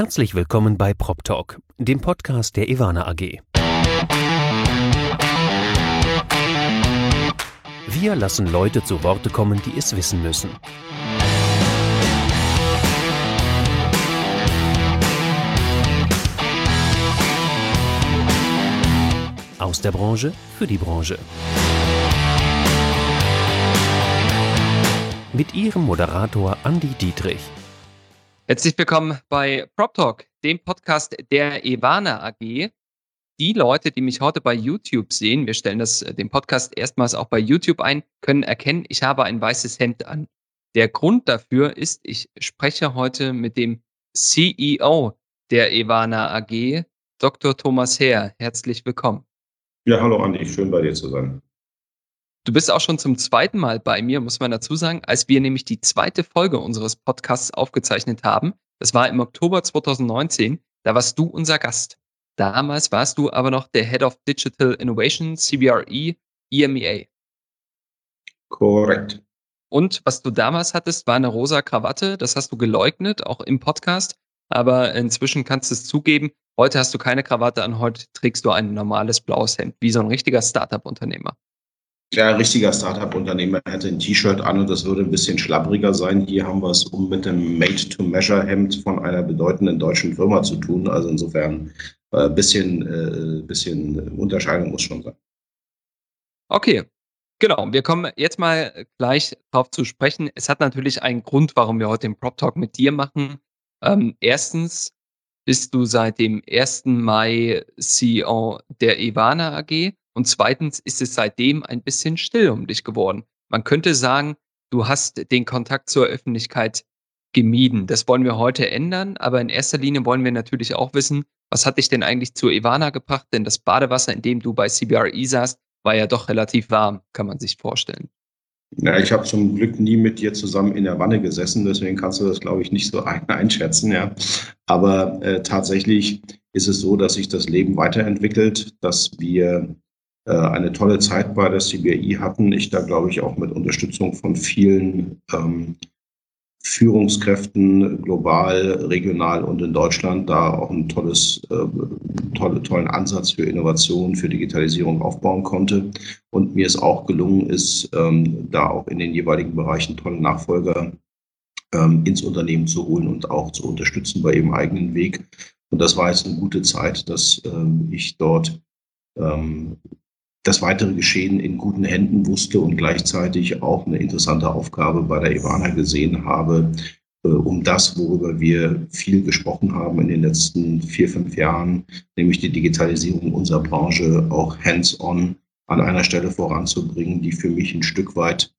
Herzlich willkommen bei PropTalk, dem Podcast der Ewana AG. Wir lassen Leute zu Worte kommen, die es wissen müssen. Aus der Branche für die Branche. Mit Ihrem Moderator Andi Dietrich. Herzlich willkommen bei PropTalk, dem Podcast der Ewana AG. Die Leute, die mich heute bei YouTube sehen, wir stellen den Podcast erstmals auch bei YouTube ein, können erkennen, ich habe ein weißes Hemd an. Der Grund dafür ist, ich spreche heute mit dem CEO der Ewana AG, Dr. Thomas Heer. Herzlich willkommen. Ja, hallo Andi, schön bei dir zu sein. Du bist auch schon zum zweiten Mal bei mir, muss man dazu sagen, als wir nämlich die zweite Folge unseres Podcasts aufgezeichnet haben. Das war im Oktober 2019. Da warst du unser Gast. Damals warst du aber noch der Head of Digital Innovation, CBRE, EMEA. Korrekt. Und was du damals hattest, war eine rosa Krawatte. Das hast du geleugnet, auch im Podcast. Aber inzwischen kannst du es zugeben. Heute hast du keine Krawatte an, heute trägst du ein normales blaues Hemd, wie so ein richtiger Startup-Unternehmer. Ja, ein richtiger Startup-Unternehmer hätte ein T-Shirt an und das würde ein bisschen schlabbriger sein. Hier haben wir es mit dem Made-to-Measure-Hemd von einer bedeutenden deutschen Firma zu tun. Also insofern ein bisschen Unterscheidung muss schon sein. Okay, genau. Wir kommen jetzt mal gleich drauf zu sprechen. Es hat natürlich einen Grund, warum wir heute den PropTalk mit dir machen. Erstens bist du seit dem 1. Mai CEO der Ewana AG und zweitens ist es seitdem ein bisschen still um dich geworden. Man könnte sagen, du hast den Kontakt zur Öffentlichkeit gemieden. Das wollen wir heute ändern, aber in erster Linie wollen wir natürlich auch wissen, was hat dich denn eigentlich zur Ewana gebracht? Denn das Badewasser, in dem du bei CBRE saßt, war ja doch relativ warm, kann man sich vorstellen. Ja, ich habe zum Glück nie mit dir zusammen in der Wanne gesessen, deswegen kannst du das, glaube ich, nicht so einschätzen. Ja. Aber tatsächlich ist es so, dass sich das Leben weiterentwickelt, dass wir eine tolle Zeit bei der CBRE hatten. Ich da, glaube ich, auch mit Unterstützung von vielen Führungskräften global, regional und in Deutschland da auch einen tollen Ansatz für Innovation, für Digitalisierung aufbauen konnte. Und mir es auch gelungen ist, da auch in den jeweiligen Bereichen tolle Nachfolger ins Unternehmen zu holen und auch zu unterstützen bei ihrem eigenen Weg. Und das war jetzt eine gute Zeit, dass ich dort das weitere Geschehen in guten Händen wusste und gleichzeitig auch eine interessante Aufgabe bei der Ewana gesehen habe, um das, worüber wir viel gesprochen haben in den letzten 4-5 Jahren, nämlich die Digitalisierung unserer Branche auch hands-on an einer Stelle voranzubringen, die für mich ein Stück weit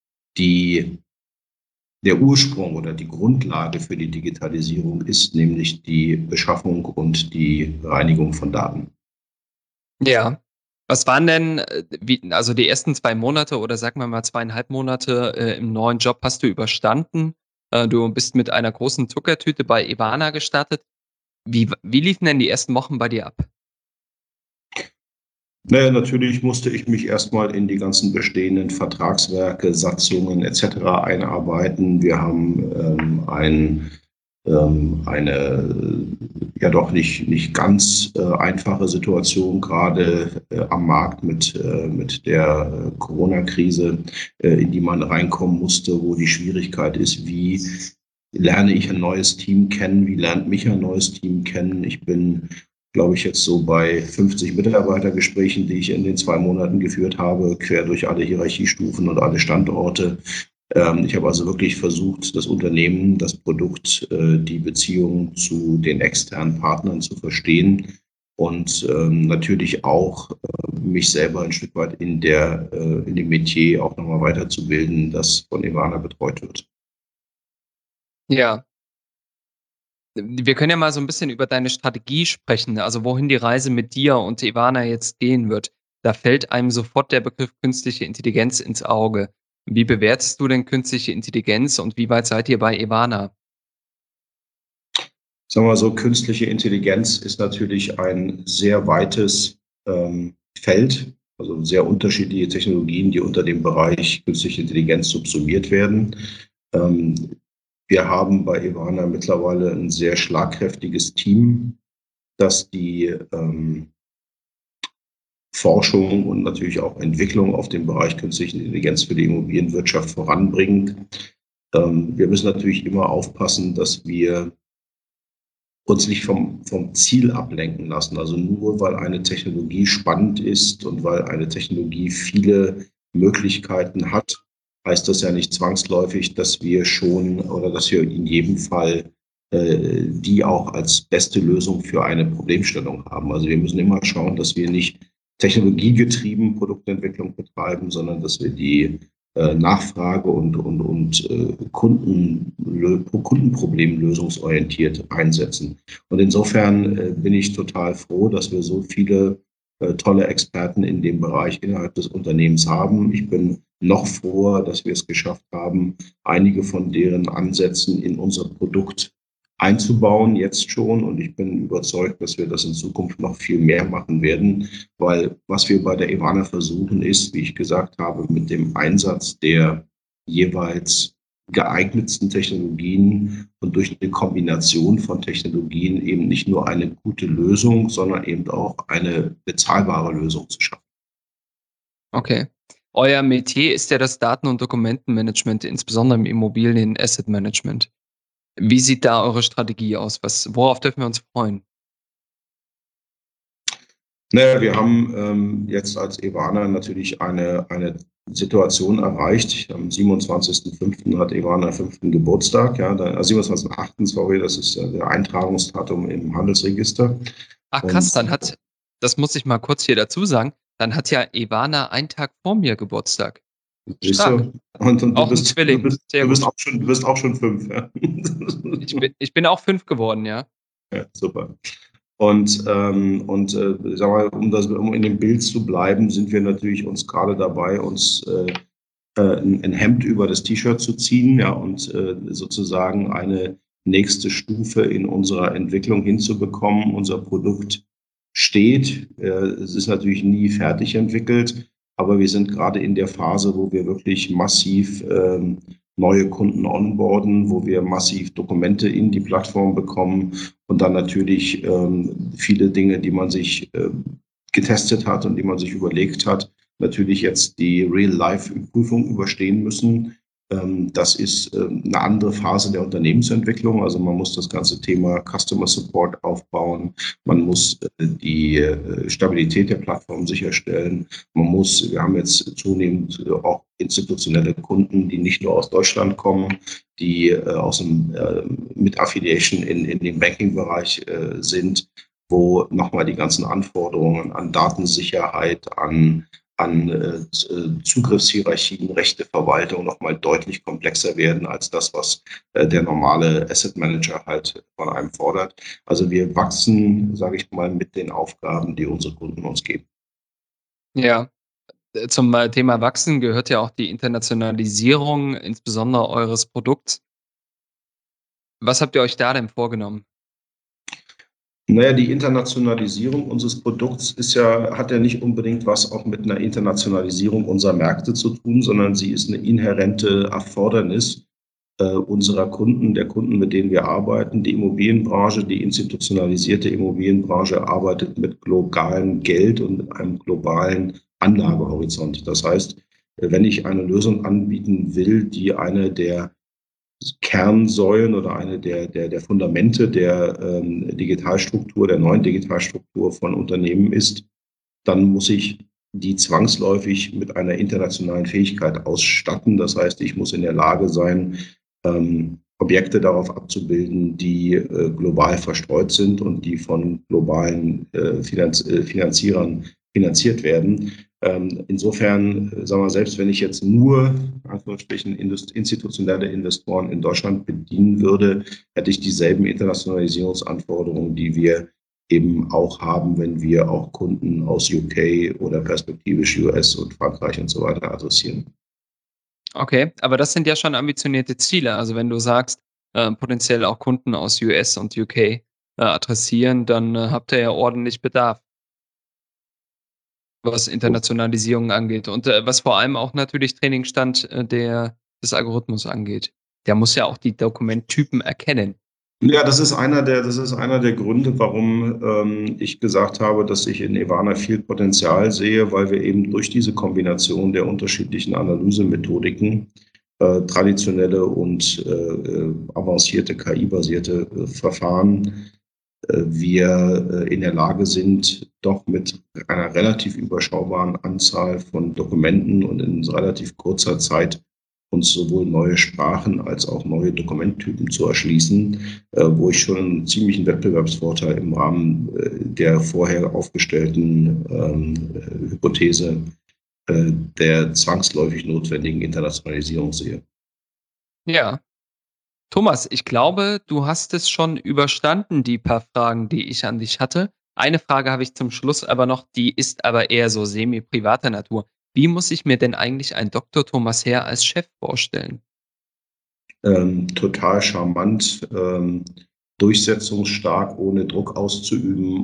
der Ursprung oder die Grundlage für die Digitalisierung ist, nämlich die Beschaffung und die Reinigung von Daten. Ja. Was waren denn, also die ersten 2 Monate oder sagen wir mal 2,5 Monate im neuen Job hast du überstanden? Du bist mit einer großen Zuckertüte bei Ewana gestartet. Wie liefen denn die ersten Wochen bei dir ab? Naja, natürlich musste ich mich erstmal in die ganzen bestehenden Vertragswerke, Satzungen etc. einarbeiten. Wir haben eine ja doch nicht ganz einfache Situation gerade am Markt mit der Corona-Krise, in die man reinkommen musste, wo die Schwierigkeit ist, wie lerne ich ein neues Team kennen, wie lernt mich ein neues Team kennen. Ich bin, glaube ich, jetzt so bei 50 Mitarbeitergesprächen, die ich in den 2 Monaten geführt habe, quer durch alle Hierarchiestufen und alle Standorte. Ich habe also wirklich versucht, das Unternehmen, das Produkt, die Beziehung zu den externen Partnern zu verstehen und natürlich auch mich selber ein Stück weit in dem Metier auch nochmal weiterzubilden, das von Ewana betreut wird. Ja. Wir können ja mal so ein bisschen über deine Strategie sprechen, also wohin die Reise mit dir und Ewana jetzt gehen wird. Da fällt einem sofort der Begriff künstliche Intelligenz ins Auge. Wie bewertest du denn künstliche Intelligenz und wie weit seid ihr bei Ewana? Sagen wir mal so, künstliche Intelligenz ist natürlich ein sehr weites Feld, also sehr unterschiedliche Technologien, die unter dem Bereich künstliche Intelligenz subsumiert werden. Wir haben bei Evana mittlerweile ein sehr schlagkräftiges Team, das die Forschung und natürlich auch Entwicklung auf dem Bereich künstliche Intelligenz für die Immobilienwirtschaft voranbringt. Wir müssen natürlich immer aufpassen, dass wir uns nicht vom Ziel ablenken lassen. Also nur weil eine Technologie spannend ist und weil eine Technologie viele Möglichkeiten hat, heißt das ja nicht zwangsläufig, dass wir schon oder dass wir in jedem Fall die auch als beste Lösung für eine Problemstellung haben. Also wir müssen immer schauen, dass wir nicht technologiegetrieben Produktentwicklung betreiben, sondern dass wir die Nachfrage und Kundenproblem lösungsorientiert einsetzen. Und insofern bin ich total froh, dass wir so viele tolle Experten in dem Bereich innerhalb des Unternehmens haben. Ich bin noch froher, dass wir es geschafft haben, einige von deren Ansätzen in unser Produkt einzubauen, jetzt schon. Und ich bin überzeugt, dass wir das in Zukunft noch viel mehr machen werden, weil was wir bei der Evana versuchen ist, wie ich gesagt habe, mit dem Einsatz der jeweils geeignetsten Technologien und durch eine Kombination von Technologien eben nicht nur eine gute Lösung, sondern eben auch eine bezahlbare Lösung zu schaffen. Okay. Euer Metier ist ja das Daten und Dokumentenmanagement, insbesondere im Immobilien-Asset-Management. Wie sieht da eure Strategie aus? Worauf dürfen wir uns freuen? Naja, wir haben jetzt als Evana natürlich eine Situation erreicht. Am 27.05. hat Evana 5. Geburtstag, ja, 27.08., sorry, das ist der Eintragungsdatum im Handelsregister. Ach krass, Und das muss ich mal kurz hier dazu sagen, dann hat ja Ivana einen Tag vor mir Geburtstag. siehst Stark. du, und Auch 'n Zwilling. Sehr gut. du bist auch schon 5, ja. Ich bin auch 5 geworden, ja. Ja, super. Sag mal, um in dem Bild zu bleiben, sind wir natürlich uns gerade dabei, uns ein Hemd über das T-Shirt zu ziehen, ja, und sozusagen eine nächste Stufe in unserer Entwicklung hinzubekommen. Unser Produkt steht. Es ist natürlich nie fertig entwickelt, aber wir sind gerade in der Phase, wo wir wirklich massiv neue Kunden onboarden, wo wir massiv Dokumente in die Plattform bekommen und dann natürlich viele Dinge, die man sich getestet hat und die man sich überlegt hat, natürlich jetzt die Real-Life-Prüfung überstehen müssen. Das ist eine andere Phase der Unternehmensentwicklung. Also man muss das ganze Thema Customer Support aufbauen. Man muss die Stabilität der Plattform sicherstellen. Wir haben jetzt zunehmend auch institutionelle Kunden, die nicht nur aus Deutschland kommen, die mit Affiliation in dem Banking-Bereich sind, wo nochmal die ganzen Anforderungen an Datensicherheit, an Zugriffshierarchien, Rechteverwaltung nochmal deutlich komplexer werden als das, was der normale Asset Manager halt von einem fordert. Also wir wachsen, sage ich mal, mit den Aufgaben, die unsere Kunden uns geben. Ja. Zum, Thema Wachsen gehört ja auch die Internationalisierung, insbesondere eures Produkts. Was habt ihr euch da denn vorgenommen? Naja, die Internationalisierung unseres Produkts hat ja nicht unbedingt was auch mit einer Internationalisierung unserer Märkte zu tun, sondern sie ist eine inhärente Erfordernis unserer Kunden, der Kunden, mit denen wir arbeiten. Die Immobilienbranche, die institutionalisierte Immobilienbranche arbeitet mit globalem Geld und mit einem globalen Anlagehorizont. Das heißt, wenn ich eine Lösung anbieten will, die eine der Kernsäulen oder eine der Fundamente der Digitalstruktur, der neuen Digitalstruktur von Unternehmen ist, dann muss ich die zwangsläufig mit einer internationalen Fähigkeit ausstatten. Das heißt, ich muss in der Lage sein, Objekte darauf abzubilden, die global verstreut sind und die von globalen Finanzierern finanziert werden. Insofern, sagen wir, selbst wenn ich jetzt nur Anführungsstrichen institutionelle Investoren in Deutschland bedienen würde, hätte ich dieselben Internationalisierungsanforderungen, die wir eben auch haben, wenn wir auch Kunden aus UK oder perspektivisch US und Frankreich und so weiter adressieren. Okay, aber das sind ja schon ambitionierte Ziele. Also, wenn du sagst, potenziell auch Kunden aus US und UK, adressieren, dann, habt ihr ja ordentlich Bedarf, was Internationalisierung angeht und, was vor allem auch natürlich Trainingsstand, des Algorithmus angeht. der muss ja auch die Dokumenttypen erkennen. Ja, das ist einer der Gründe, warum ich gesagt habe, dass ich in Evana viel Potenzial sehe, weil wir eben durch diese Kombination der unterschiedlichen Analysemethodiken, traditionelle und avancierte KI-basierte Verfahren, wir in der Lage sind, doch mit einer relativ überschaubaren Anzahl von Dokumenten und in relativ kurzer Zeit uns sowohl neue Sprachen als auch neue Dokumenttypen zu erschließen, wo ich schon einen ziemlichen Wettbewerbsvorteil im Rahmen der vorher aufgestellten Hypothese der zwangsläufig notwendigen Internationalisierung sehe. Ja. Thomas, ich glaube, du hast es schon überstanden, die paar Fragen, die ich an dich hatte. Eine Frage habe ich zum Schluss aber noch, die ist aber eher so semi-privater Natur. Wie muss ich mir denn eigentlich ein Dr. Thomas Herr als Chef vorstellen? Total charmant, durchsetzungsstark, ohne Druck auszuüben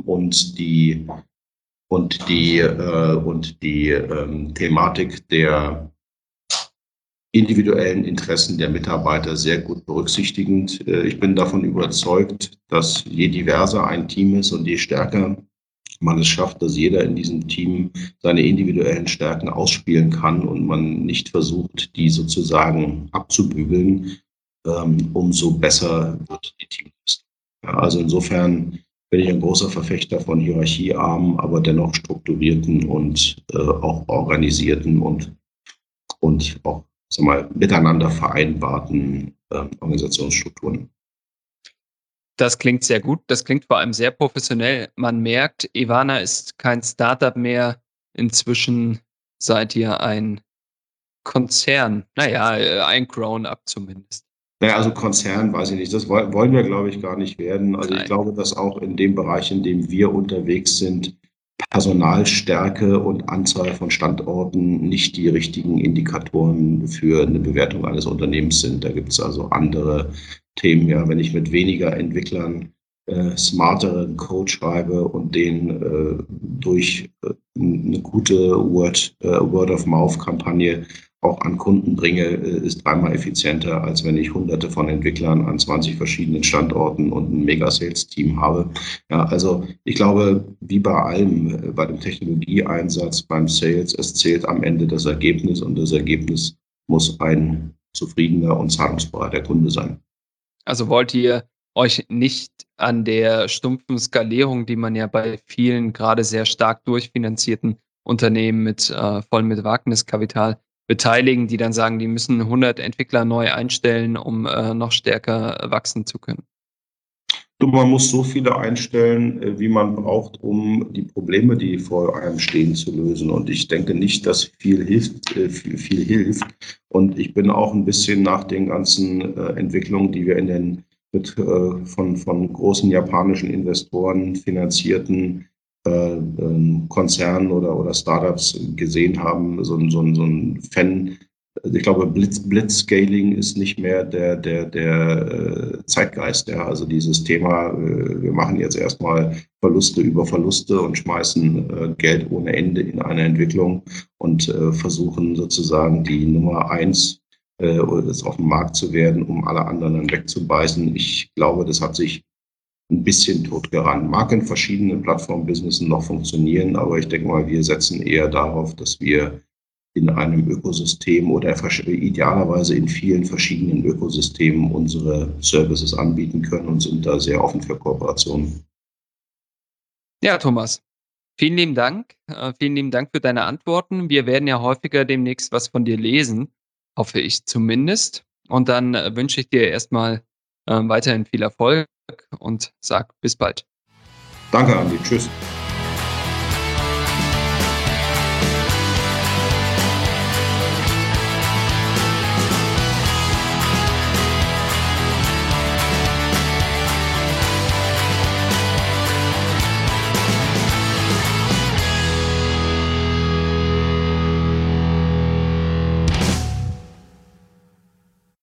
und die Thematik der individuellen Interessen der Mitarbeiter sehr gut berücksichtigend. Ich bin davon überzeugt, dass je diverser ein Team ist und je stärker man es schafft, dass jeder in diesem Team seine individuellen Stärken ausspielen kann und man nicht versucht, die sozusagen abzubügeln, umso besser wird die Teamleistung. Ja, also insofern bin ich ein großer Verfechter von hierarchiearmen, aber dennoch strukturierten und auch organisierten und auch, sag mal, miteinander vereinbarten Organisationsstrukturen. Das klingt sehr gut. Das klingt vor allem sehr professionell. Man merkt, Evana ist kein Startup mehr. Inzwischen seid ihr ein Konzern. Naja, ein Grown-up zumindest. Naja, also Konzern, weiß ich nicht, das wollen wir, glaube ich, gar nicht werden. Also ich Nein. glaube, dass auch in dem Bereich, in dem wir unterwegs sind, Personalstärke und Anzahl von Standorten nicht die richtigen Indikatoren für eine Bewertung eines Unternehmens sind. Da gibt es also andere Themen. Ja, wenn ich mit weniger Entwicklern smarteren Code schreibe und den durch eine gute Word-of-Mouth-Kampagne auch an Kunden bringe, ist dreimal effizienter, als wenn ich hunderte von Entwicklern an 20 verschiedenen Standorten und ein Mega-Sales-Team habe. Ja, also ich glaube, wie bei allem, bei dem Technologieeinsatz, beim Sales, es zählt am Ende das Ergebnis und das Ergebnis muss ein zufriedener und zahlungsbereiter Kunde sein. Also wollt ihr euch nicht an der stumpfen Skalierung, die man ja bei vielen gerade sehr stark durchfinanzierten Unternehmen mit voll mit Wagniskapital beteiligen, die dann sagen, die müssen 100 Entwickler neu einstellen, um noch stärker wachsen zu können? Du, man muss so viele einstellen, wie man braucht, um die Probleme, die vor einem stehen, zu lösen. Und ich denke nicht, dass viel hilft, viel hilft. Und ich bin auch ein bisschen nach den ganzen Entwicklungen, die wir in den von großen japanischen Investoren finanzierten Konzernen oder Startups gesehen haben, so ein Fan. Ich glaube, Blitzscaling ist nicht mehr der Zeitgeist. Ja. Also dieses Thema, wir machen jetzt erstmal Verluste über Verluste und schmeißen Geld ohne Ende in eine Entwicklung und versuchen sozusagen die Nummer eins auf dem Markt zu werden, um alle anderen dann wegzubeißen. Ich glaube, das hat sich ein bisschen totgerannt. Mag in verschiedenen Plattform-Businessen noch funktionieren, aber ich denke mal, wir setzen eher darauf, dass wir in einem Ökosystem oder idealerweise in vielen verschiedenen Ökosystemen unsere Services anbieten können und sind da sehr offen für Kooperationen. Ja, Thomas, vielen lieben Dank. Vielen lieben Dank für deine Antworten. Wir werden ja häufiger demnächst was von dir lesen, hoffe ich zumindest. Und dann wünsche ich dir erstmal weiterhin viel Erfolg und sag bis bald. Danke, Andi. Tschüss.